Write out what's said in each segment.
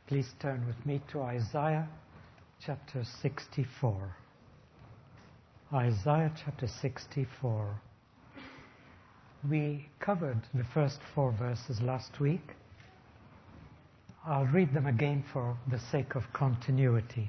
Please turn with me to Isaiah chapter 64. Isaiah chapter 64. We covered the first 4 verses last week. I'll read them again for the sake of continuity.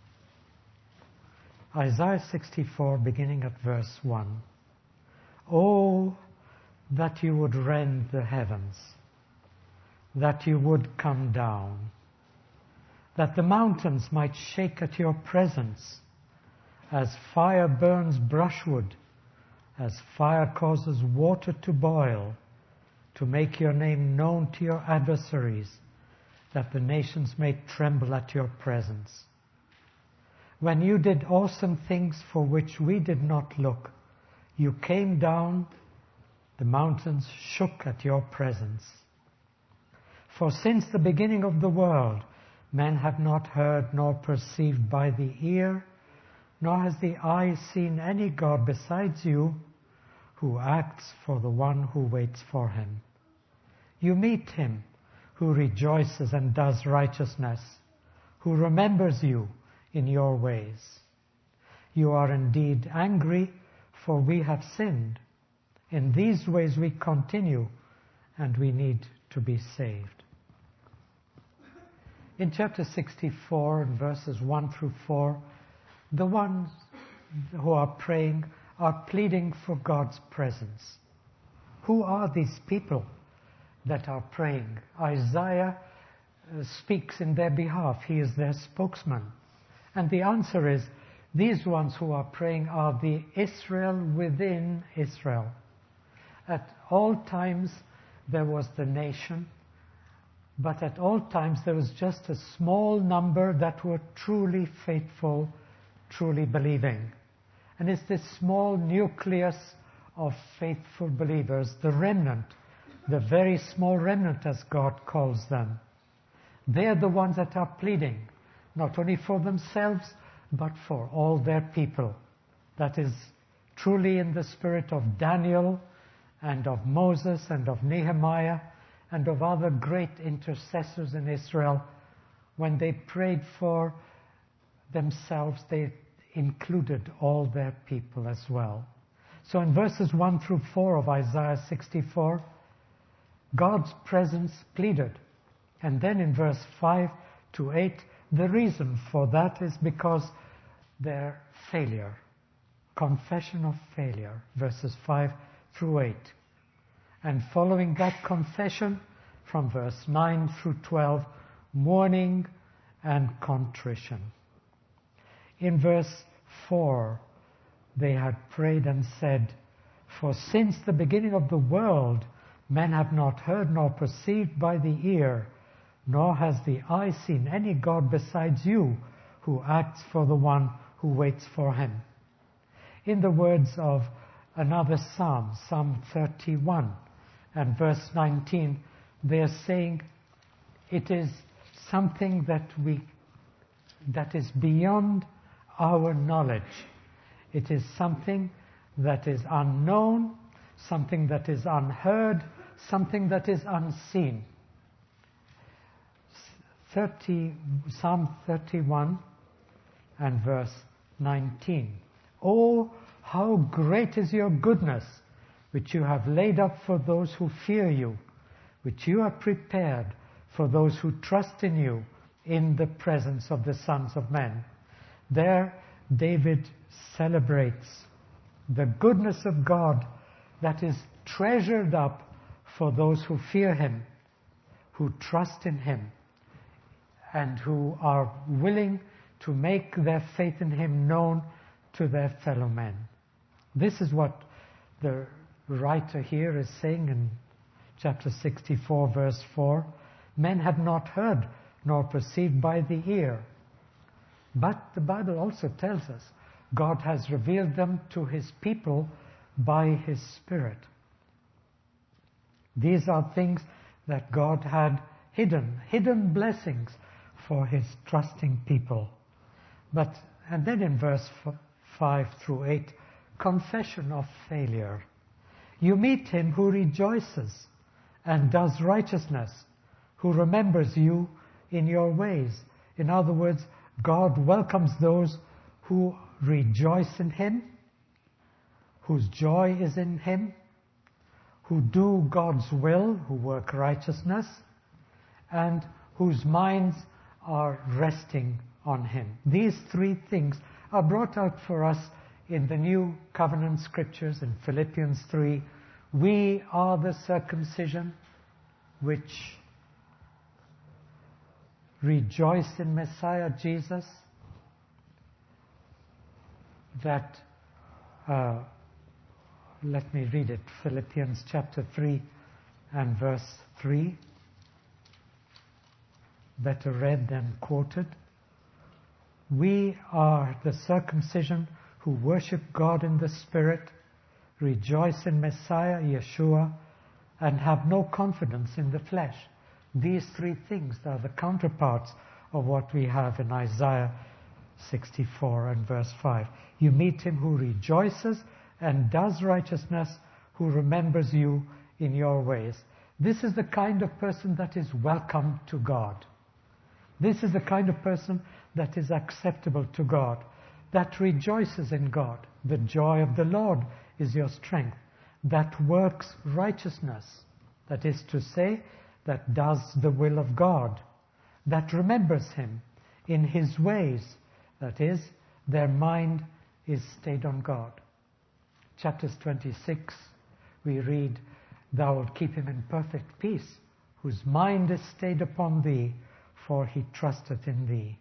Isaiah 64, beginning at verse 1. Oh, that you would rend the heavens, that you would come down, that the mountains might shake at your presence, as fire burns brushwood, as fire causes water to boil, to make your name known to your adversaries, that the nations may tremble at your presence. When you did awesome things for which we did not look, you came down, the mountains shook at your presence. For since the beginning of the world, men have not heard nor perceived by the ear, nor has the eye seen any God besides you, who acts for the one who waits for him. You meet him who rejoices and does righteousness, who remembers you in your ways. You are indeed angry, for we have sinned. In these ways we continue, and we need to be saved. In chapter 64, verses 1 through 4, the ones who are praying are pleading for God's presence. Who are these people that are praying? Isaiah speaks in their behalf. He is their spokesman. And the answer is, these ones who are praying are the Israel within Israel. At all times there was the nation, but at all times there was just a small number that were truly faithful, truly believing. And it's this small nucleus of faithful believers, the remnant, the very small remnant as God calls them. They're the ones that are pleading, not only for themselves, but for all their people. That is truly in the spirit of Daniel and of Moses and of Nehemiah and of other great intercessors in Israel. When they prayed for themselves, they included all their people as well. So in verses 1 through 4 of Isaiah 64, God's presence pleaded. And then in verse 5 to 8, the reason for that is because their failure, confession of failure, verses 5 through 8. And following that confession, from verse 9 through 12, mourning and contrition. In verse 4, they had prayed and said, for since the beginning of the world, men have not heard nor perceived by the ear, nor has the eye seen any God besides you, who acts for the one who waits for him. In the words of another psalm, Psalm 31 and verse 19, they are saying it is something that is beyond our knowledge. It is something that is unknown, something that is unheard, something that is unseen. Psalm 31 and verse 19. Oh, how great is your goodness, which you have laid up for those who fear you, which you have prepared for those who trust in you in the presence of the sons of men. There, David celebrates the goodness of God that is treasured up for those who fear him, who trust in him, and who are willing to make their faith in him known to their fellow men. This is what the writer here is saying in chapter 64, verse 4. Men have not heard nor perceived by the ear. But the Bible also tells us God has revealed them to his people by his Spirit. These are things that God had hidden blessings for his trusting people. And then in verse 5 through 8, confession of failure. You meet him who rejoices and does righteousness, who remembers you in your ways. In other words, God welcomes those who rejoice in Him, whose joy is in Him, who do God's will, who work righteousness, and whose minds are resting on Him. These three things are brought out for us in the New Covenant Scriptures in Philippians 3. We are the circumcision which rejoice in Messiah Jesus, that, let me read it, Philippians chapter 3 and verse 3, better read than quoted. We are the circumcision who worship God in the Spirit, rejoice in Messiah, Yeshua, and have no confidence in the flesh. These three things are the counterparts of what we have in Isaiah 64 and verse 5. You meet him who rejoices and does righteousness, who remembers you in your ways. This is the kind of person that is welcome to God. This is the kind of person that is acceptable to God, that rejoices in God. The joy of the Lord is your strength, that works righteousness, that is to say, that does the will of God, that remembers Him in His ways, that is, their mind is stayed on God. Chapters 26, we read, Thou wilt keep him in perfect peace, whose mind is stayed upon Thee, for he trusteth in Thee.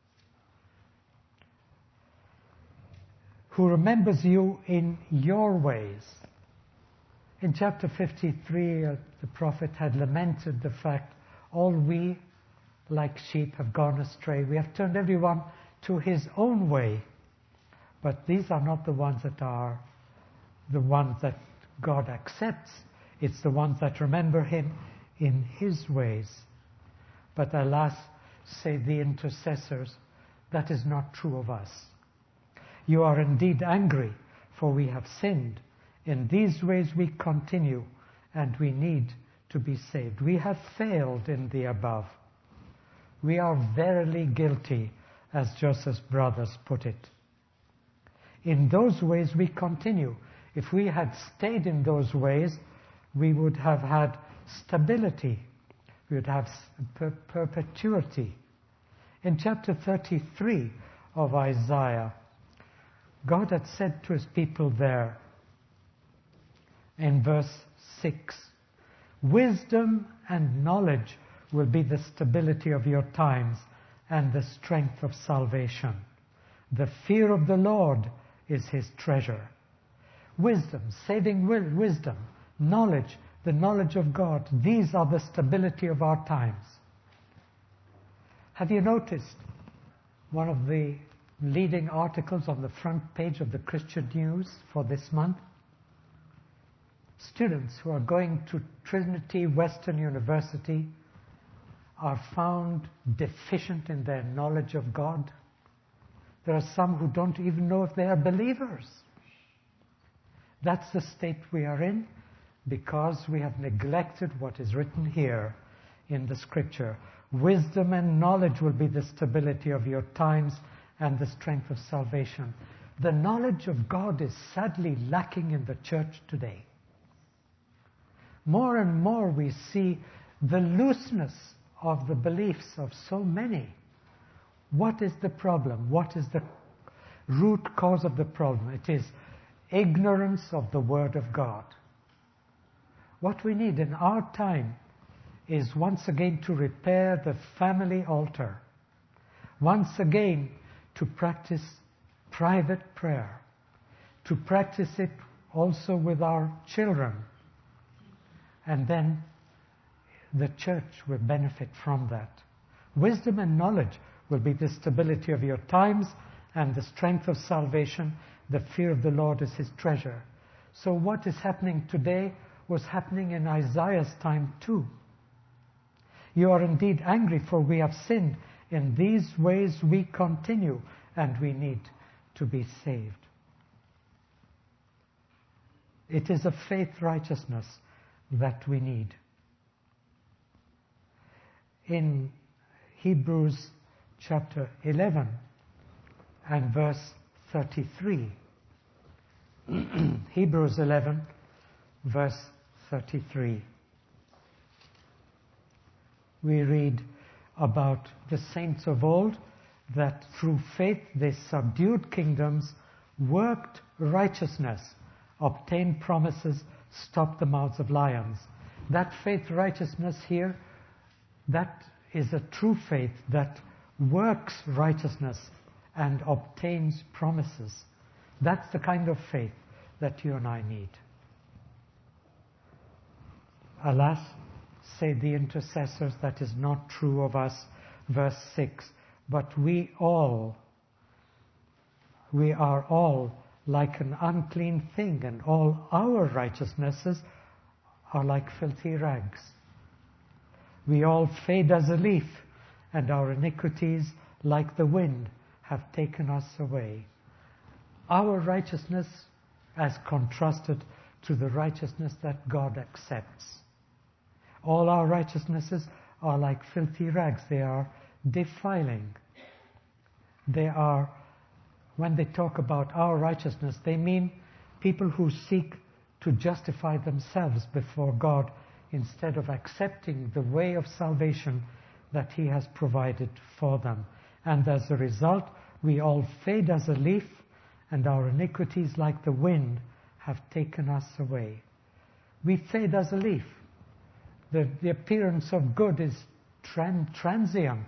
Who remembers you in your ways. In chapter 53, the prophet had lamented the fact, all we, like sheep, have gone astray. We have turned everyone to his own way. But these are not the ones that are the ones that God accepts. It's the ones that remember Him in His ways. But alas, say the intercessors, that is not true of us. You are indeed angry, for we have sinned. In these ways we continue, and we need to be saved. We have failed in the above. We are verily guilty, as Joseph's brothers put it. In those ways we continue. If we had stayed in those ways, we would have had stability. We would have perpetuity. In chapter 33 of Isaiah, God had said to His people there, in verse 6, wisdom and knowledge will be the stability of your times and the strength of salvation. The fear of the Lord is His treasure. Wisdom, saving wisdom, knowledge, the knowledge of God, these are the stability of our times. Have you noticed one of the leading articles on the front page of the Christian News for this month? Students who are going to Trinity Western University are found deficient in their knowledge of God. There are some who don't even know if they are believers. That's the state we are in because we have neglected what is written here in the Scripture. Wisdom and knowledge will be the stability of your times and the strength of salvation. The knowledge of God is sadly lacking in the church today. More and more we see the looseness of the beliefs of so many. What is the problem? What is the root cause of the problem? It is ignorance of the Word of God. What we need in our time is once again to repair the family altar. Once again to practice private prayer. To practice it also with our children. And then the church will benefit from that. Wisdom and knowledge will be the stability of your times and the strength of salvation. The fear of the Lord is His treasure. So what is happening today was happening in Isaiah's time too. You are indeed angry, for we have sinned. In these ways we continue, and we need to be saved. It is a faith righteousness that we need. In Hebrews chapter 11 and verse 33. Hebrews 11, verse 33. We read about the saints of old, that through faith they subdued kingdoms, worked righteousness, obtained promises, stopped the mouths of lions. That faith, righteousness here, that is a true faith that works righteousness and obtains promises. That's the kind of faith that you and I need. Alas, say the intercessors, that is not true of us. Verse 6, but we are all like an unclean thing, and all our righteousnesses are like filthy rags. We all fade as a leaf, and our iniquities, like the wind, have taken us away. Our righteousness as contrasted to the righteousness that God accepts. All our righteousnesses are like filthy rags. They are defiling. They are, when they talk about our righteousness, they mean people who seek to justify themselves before God instead of accepting the way of salvation that He has provided for them. And as a result, we all fade as a leaf, and our iniquities, like the wind, have taken us away. We fade as a leaf. The appearance of good is transient.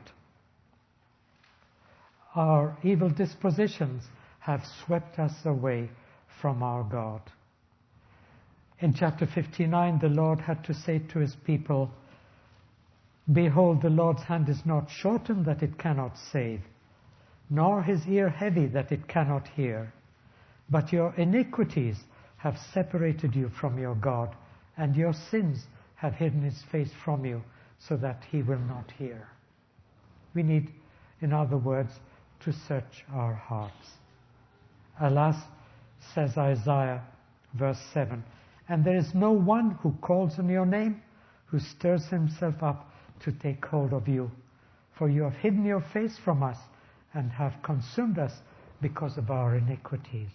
Our evil dispositions have swept us away from our God. In chapter 59, the Lord had to say to His people, behold, the Lord's hand is not shortened that it cannot save, nor His ear heavy that it cannot hear. But your iniquities have separated you from your God, and your sins have hidden His face from you, so that He will not hear. We need, in other words, to search our hearts. Alas, says Isaiah, verse 7, and there is no one who calls on your name, who stirs himself up to take hold of you. For you have hidden your face from us, and have consumed us because of our iniquities.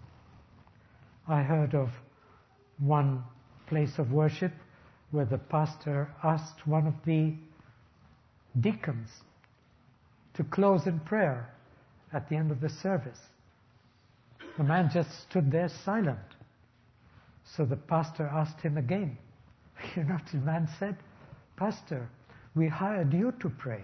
I heard of one place of worship where the pastor asked one of the deacons to close in prayer at the end of the service. The man just stood there silent. So the pastor asked him again. You know what the man said? Pastor, we hired you to pray.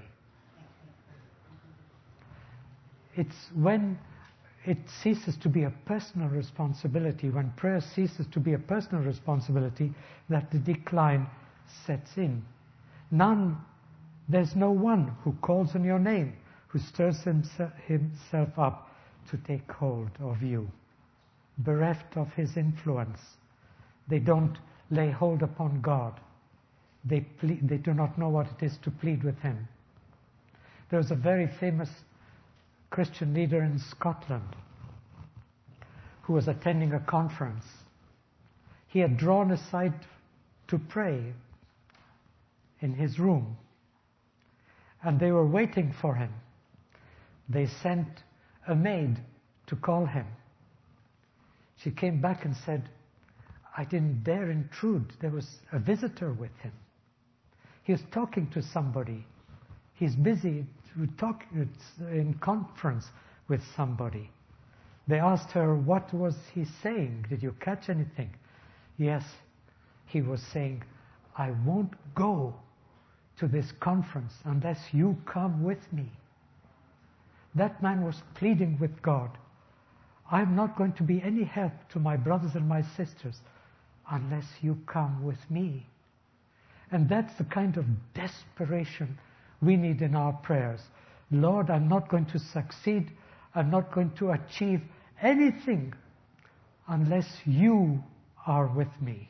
It's when it ceases to be a personal responsibility, when prayer ceases to be a personal responsibility, that the decline sets in. There's no one who calls on your name, who stirs himself up to take hold of you. Bereft of His influence, they don't lay hold upon God. They do not know what it is to plead with Him. There's a very famous Christian leader in Scotland who was attending a conference. He had drawn aside to pray in his room, and they were waiting for him. They sent a maid to call him. She came back and said, I didn't dare intrude. There was a visitor with him. He was talking to somebody. He's busy in conference with somebody. They asked her, what was he saying? Did you catch anything? Yes, he was saying, I won't go to this conference unless you come with me. That man was pleading with God. I'm not going to be any help to my brothers and my sisters unless you come with me. And that's the kind of desperation we need in our prayers. Lord, I'm not going to succeed. I'm not going to achieve anything unless you are with me.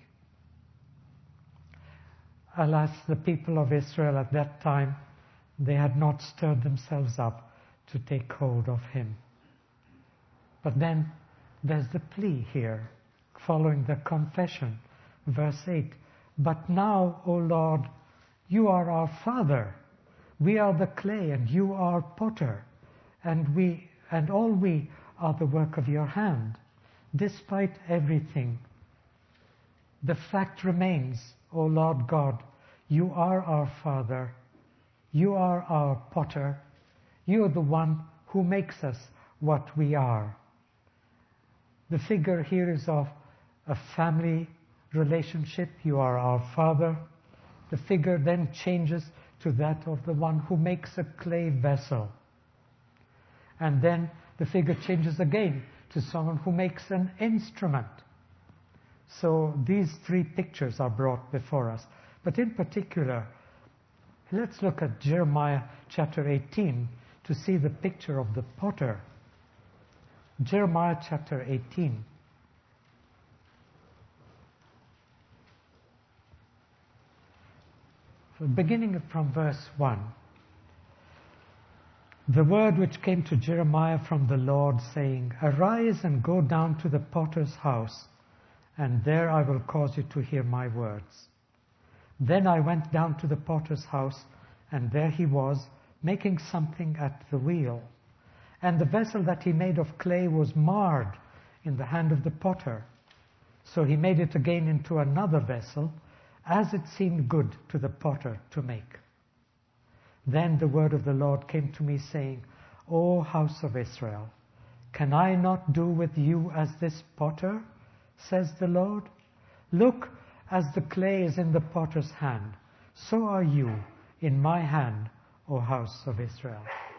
Alas, the people of Israel at that time, they had not stirred themselves up to take hold of Him. But then there's the plea here, following the confession. Verse 8, but now, O Lord, you are our Father. We are the clay and you are potter, and all we are the work of your hand. Despite everything, the fact remains, O Lord God, you are our Father, you are our potter, you are the one who makes us what we are. The figure here is of a family relationship. You are our Father. The figure then changes to that of the one who makes a clay vessel. And then the figure changes again to someone who makes an instrument. So these three pictures are brought before us. But in particular, let's look at Jeremiah chapter 18 to see the picture of the potter. Jeremiah chapter 18. So beginning from verse 1. The word which came to Jeremiah from the Lord, saying, Arise and go down to the potter's house, and there I will cause you to hear my words. Then I went down to the potter's house, and there he was, making something at the wheel. And the vessel that he made of clay was marred in the hand of the potter. So he made it again into another vessel, as it seemed good to the potter to make. Then the word of the Lord came to me, saying, O house of Israel, can I not do with you as this potter, says the Lord? Look, as the clay is in the potter's hand, so are you in my hand, O house of Israel.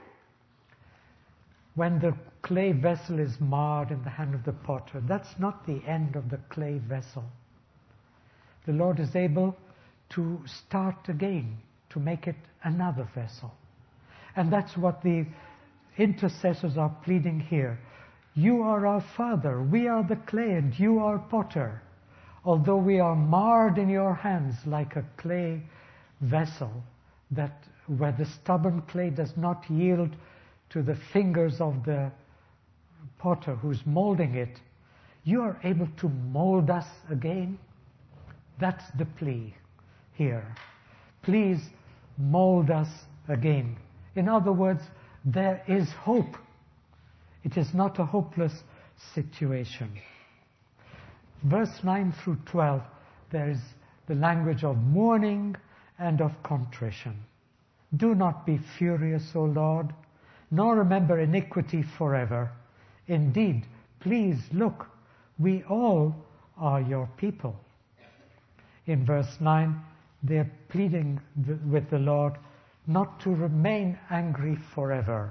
When the clay vessel is marred in the hand of the potter, that's not the end of the clay vessel. The Lord is able to start again, to make it another vessel. And that's what the intercessors are pleading here. You are our Father, we are the clay, and you are potter. Although we are marred in your hands like a clay vessel, that where the stubborn clay does not yield to the fingers of the potter who's molding it, you are able to mold us again. That's the plea here. Please mold us again. In other words, there is hope. It is not a hopeless situation. Verse 9 through 12, there is the language of mourning and of contrition. Do not be furious, O Lord, nor remember iniquity forever. Indeed, please look, we all are your people. In verse 9, they are pleading with the Lord not to remain angry forever.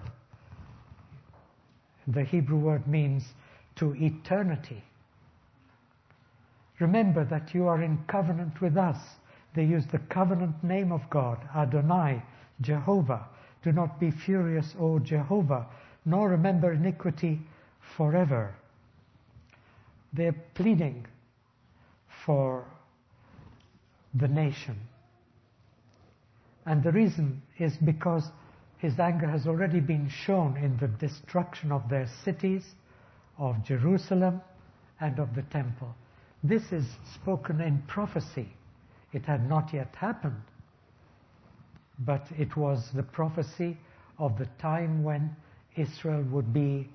The Hebrew word means to eternity. Remember that you are in covenant with us. They use the covenant name of God, Adonai, Jehovah. Do not be furious, O Jehovah, nor remember iniquity forever. They're pleading for the nation. And the reason is because his anger has already been shown in the destruction of their cities, of Jerusalem, and of the temple. This is spoken in prophecy. It had not yet happened, but it was the prophecy of the time when Israel would be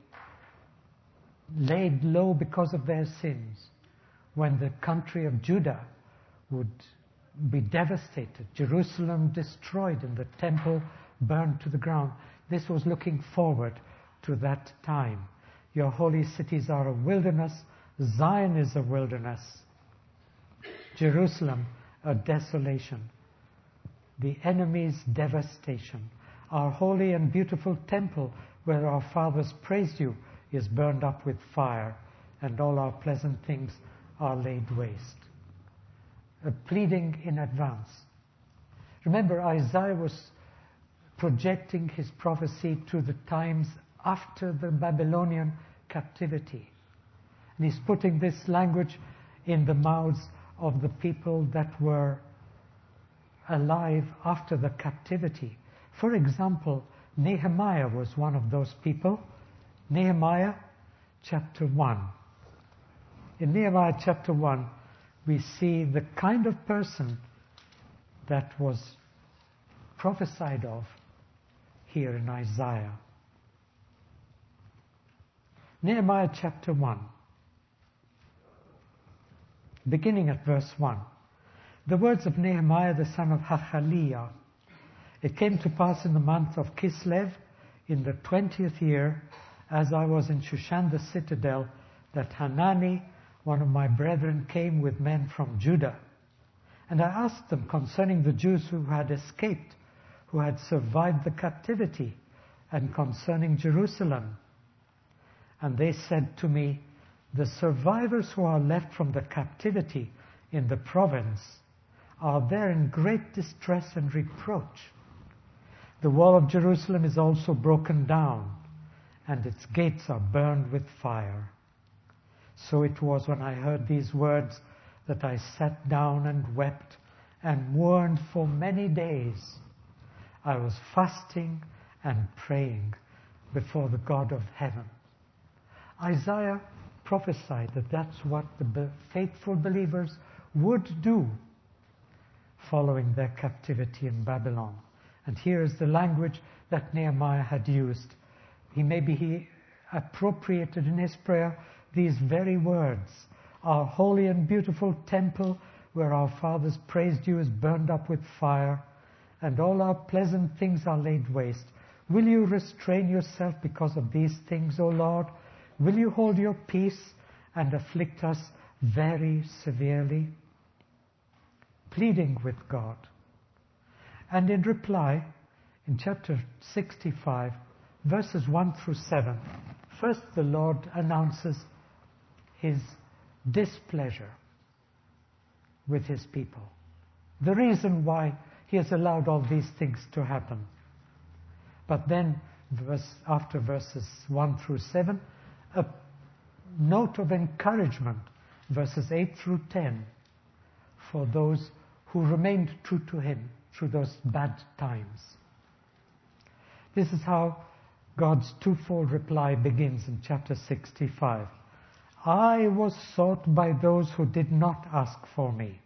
laid low because of their sins, when the country of Judah would be devastated, Jerusalem destroyed, and the temple burned to the ground. This was looking forward to that time. Your holy cities are a wilderness. Zion is a wilderness. Jerusalem, a desolation. The enemy's devastation. Our holy and beautiful temple, where our fathers praised you, is burned up with fire, and all our pleasant things are laid waste. A pleading in advance. Remember, Isaiah was projecting his prophecy to the times after the Babylonian captivity. And he's putting this language in the mouths of the people that were alive after the captivity. For example, Nehemiah was one of those people. Nehemiah chapter 1. In Nehemiah chapter 1, we see the kind of person that was prophesied of here in Isaiah. Nehemiah chapter 1, beginning at verse 1. The words of Nehemiah the son of Hachaliah. It came to pass in the month of Kislev, in the 20th year, as I was in Shushan the citadel, that Hanani, one of my brethren, came with men from Judah. And I asked them concerning the Jews who had escaped, who had survived the captivity, and concerning Jerusalem. And they said to me, the survivors who are left from the captivity in the province are there in great distress and reproach. The wall of Jerusalem is also broken down, and its gates are burned with fire. So it was when I heard these words that I sat down and wept and mourned for many days. I was fasting and praying before the God of heaven. Isaiah prophesied that that's what the faithful believers would do following their captivity in Babylon. And here is the language that Nehemiah had used. He appropriated in his prayer these very words. Our holy and beautiful temple, where our fathers praised you, is burned up with fire, and all our pleasant things are laid waste. Will you restrain yourself because of these things, O Lord? Will you hold your peace and afflict us very severely? Pleading with God. And in reply, in chapter 65, verses 1 through 7, first the Lord announces his displeasure with his people. The reason why he has allowed all these things to happen. But then, after verses 1 through 7, a note of encouragement, verses 8 through 10, for those who remained true to him through those bad times. This is how God's twofold reply begins in chapter 65. I was sought by those who did not ask for me.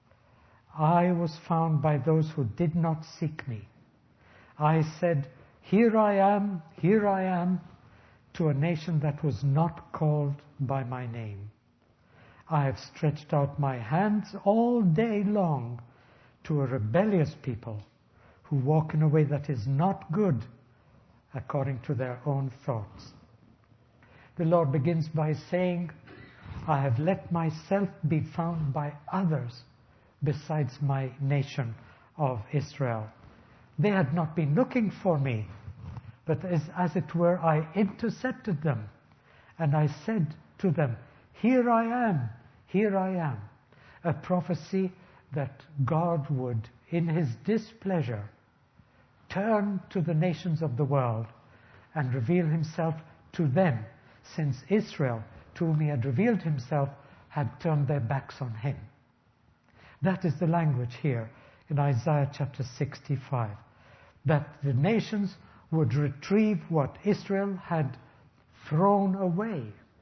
I was found by those who did not seek me. I said, here I am, to a nation that was not called by my name. I have stretched out my hands all day long to a rebellious people who walk in a way that is not good according to their own thoughts. The Lord begins by saying, I have let myself be found by others besides my nation of Israel. They had not been looking for me, but as it were, I intercepted them, and I said to them, here I am. A prophecy that God would, in his displeasure, turn to the nations of the world and reveal himself to them, since Israel, to whom he had revealed himself, had turned their backs on him. That is the language here in Isaiah chapter 65, that the nations would retrieve what Israel had thrown away,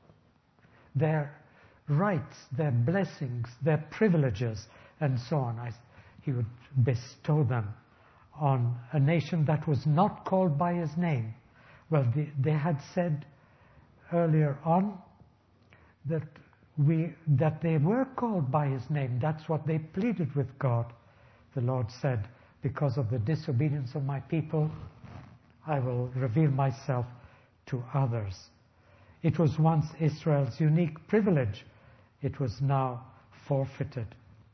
their rights, their blessings, their privileges, and so on. He would bestow them on a nation that was not called by his name. Well, they had said earlier on that they were called by his name. That's what they pleaded with God. The Lord said, because of the disobedience of my people, I will reveal myself to others. It was once Israel's unique privilege. It was now forfeited.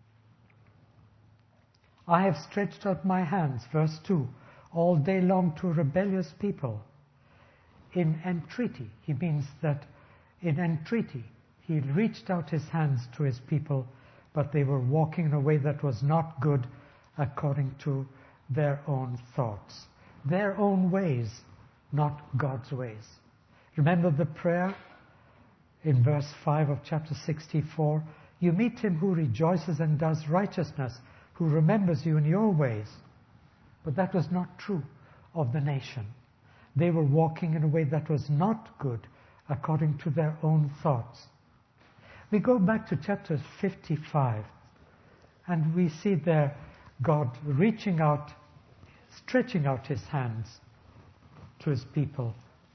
I have stretched out my hands, verse 2, all day long to rebellious people. In entreaty, he means that in entreaty, he reached out his hands to his people, but they were walking in a way that was not good according to their own thoughts. Their own ways, not God's ways. Remember the prayer in verse 5 of chapter 64? You meet him who rejoices and does righteousness, who remembers you in your ways. But that was not true of the nation. They were walking in a way that was not good according to their own thoughts. We go back to chapter 55, and we see there God reaching out, stretching out his hands to his people.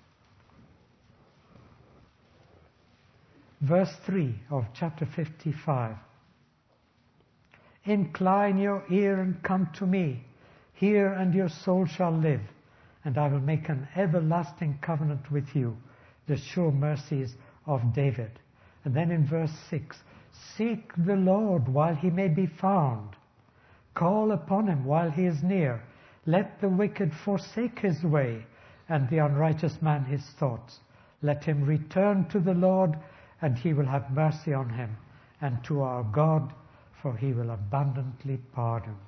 Verse 3 of chapter 55. Incline your ear and come to me. Hear, and your soul shall live. And I will make an everlasting covenant with you, the sure mercies of David. And then in verse 6, seek the Lord while he may be found. Call upon him while he is near. Let the wicked forsake his way, and the unrighteous man his thoughts. Let him return to the Lord, and he will have mercy on him, and to our God, for he will abundantly pardon.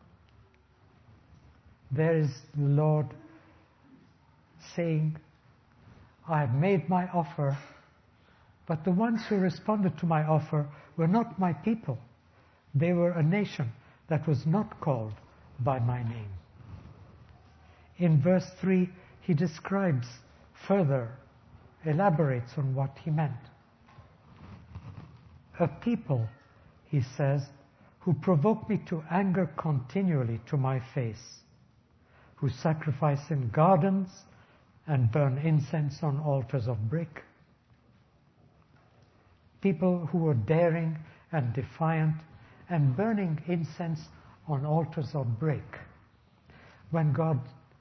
There is the Lord saying, I have made my offer, but the ones who responded to my offer were not my people. They were a nation that was not called by my name. In verse 3, he describes further, elaborates on what he meant. A people, he says, who provoke me to anger continually to my face, who sacrifice in gardens and burn incense on altars of brick. People who were daring and defiant and burning incense on altars of brick. When God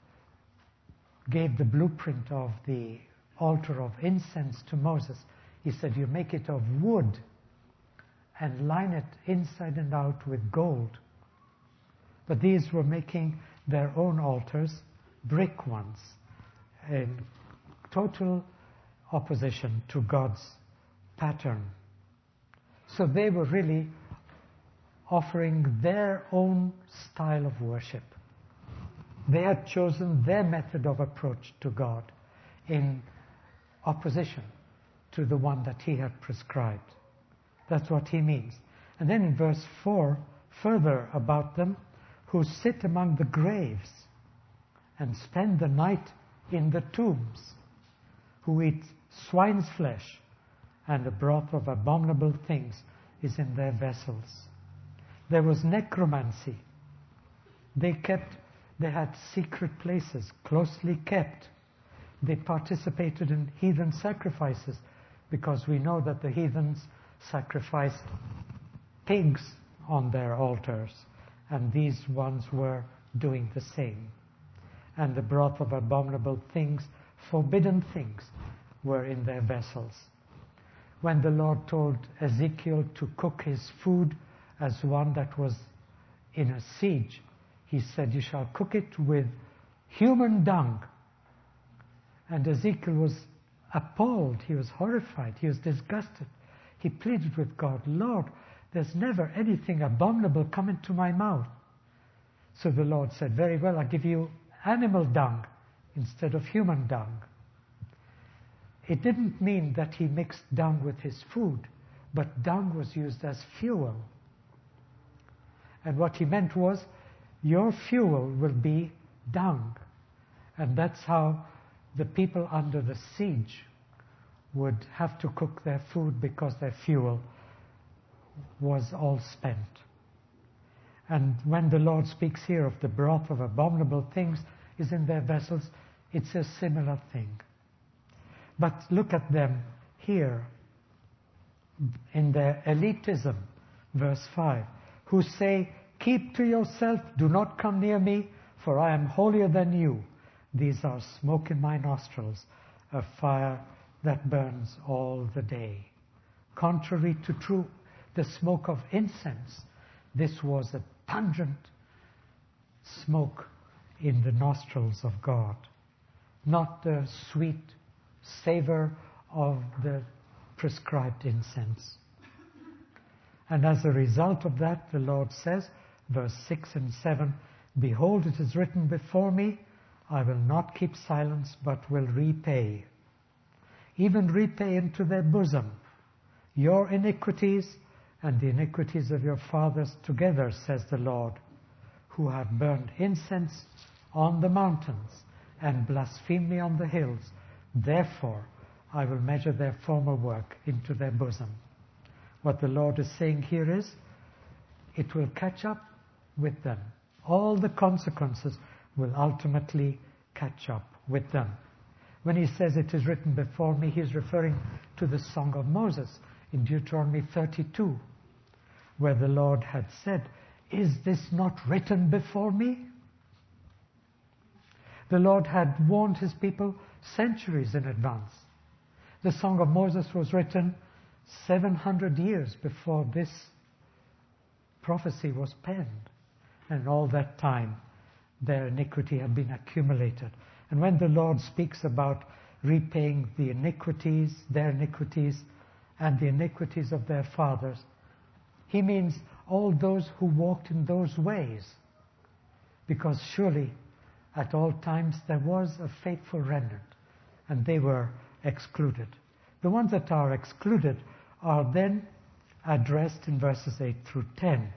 gave the blueprint of the altar of incense to Moses, he said, you make it of wood and line it inside and out with gold. But these were making their own altars, brick ones, in total opposition to God's pattern. So they were really offering their own style of worship. They had chosen their method of approach to God in opposition to the one that he had prescribed. That's what he means. And then in verse 4, further about them, who sit among the graves and spend the night in the tombs, who eat swine's flesh, and the broth of abominable things is in their vessels. There was necromancy. They had secret places, closely kept. They participated in heathen sacrifices, because we know that the heathens sacrificed pigs on their altars, and these ones were doing the same. And the broth of abominable things, forbidden things, were in their vessels. When the Lord told Ezekiel to cook his food as one that was in a siege, he said, you shall cook it with human dung. And Ezekiel was appalled, he was horrified, he was disgusted. He pleaded with God, Lord, there's never anything abominable come into my mouth. So the Lord said, very well, I'll give you animal dung instead of human dung. It didn't mean that he mixed dung with his food, but dung was used as fuel. And what he meant was, your fuel will be dung. And that's how the people under the siege would have to cook their food, because their fuel was all spent. And when the Lord speaks here of the broth of abominable things is in their vessels, it's a similar thing. But look at them here in their elitism, verse 5, who say, keep to yourself, do not come near me, for I am holier than you. These are smoke in my nostrils, a fire that burns all the day. Contrary to the smoke of incense, this was a pungent smoke in the nostrils of God, not the sweet savor of the prescribed incense. And as a result of that, the Lord says, verse 6 and 7, behold, it is written before me, I will not keep silence, but will repay. Even repay into their bosom your iniquities and the iniquities of your fathers together, says the Lord, who have burned incense on the mountains and blasphemed me on the hills. Therefore, I will measure their former work into their bosom. What the Lord is saying here is, it will catch up with them. All the consequences will ultimately catch up with them. When he says it is written before me, he's referring to the Song of Moses in Deuteronomy 32, where the Lord had said, "Is this not written before me?" The Lord had warned his people centuries in advance. The Song of Moses was written 700 years before this prophecy was penned. And all that time, their iniquity had been accumulated. And when the Lord speaks about repaying the iniquities, their iniquities, and the iniquities of their fathers, he means all those who walked in those ways. Because surely, at all times, there was a faithful remnant, and they were excluded. The ones that are excluded are then addressed in verses 8 through 10.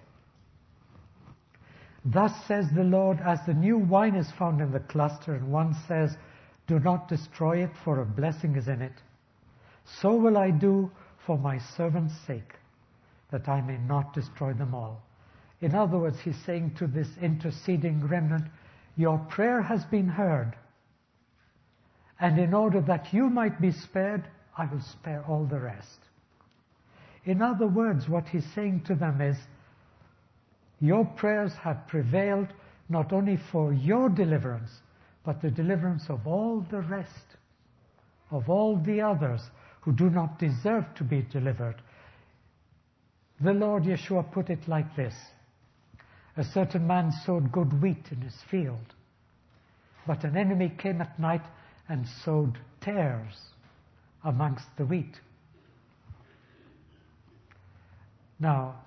Thus says the Lord, as the new wine is found in the cluster, and one says, "Do not destroy it, for a blessing is in it. So will I do for my servant's sake, that I may not destroy them all." In other words, he's saying to this interceding remnant, your prayer has been heard, and in order that you might be spared, I will spare all the rest. In other words, what he's saying to them is, your prayers have prevailed not only for your deliverance, but the deliverance of all the rest, of all the others who do not deserve to be delivered. The Lord Yeshua put it like this: a certain man sowed good wheat in his field, but an enemy came at night and sowed tares amongst the wheat. Now,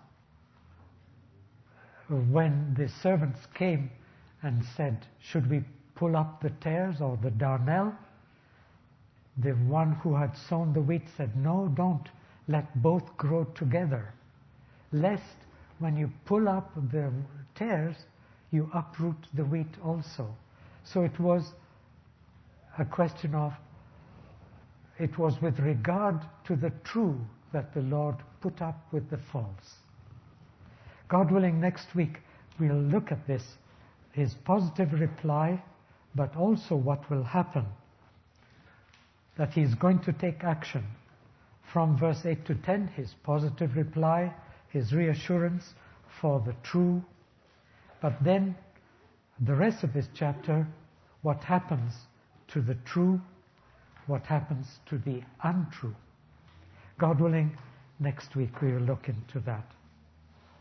when the servants came and said, should we pull up the tares or the darnel? The one who had sown the wheat said, no, don't. Let both grow together, lest when you pull up the tares, you uproot the wheat also. So it was a question of, it was with regard to the true that the Lord put up with the false. God willing, next week we'll look at this, his positive reply, but also what will happen. That he's going to take action. From verse 8 to 10, his positive reply, his reassurance for the true. But then, the rest of this chapter, what happens to the true, what happens to the untrue. God willing, next week we will look into that.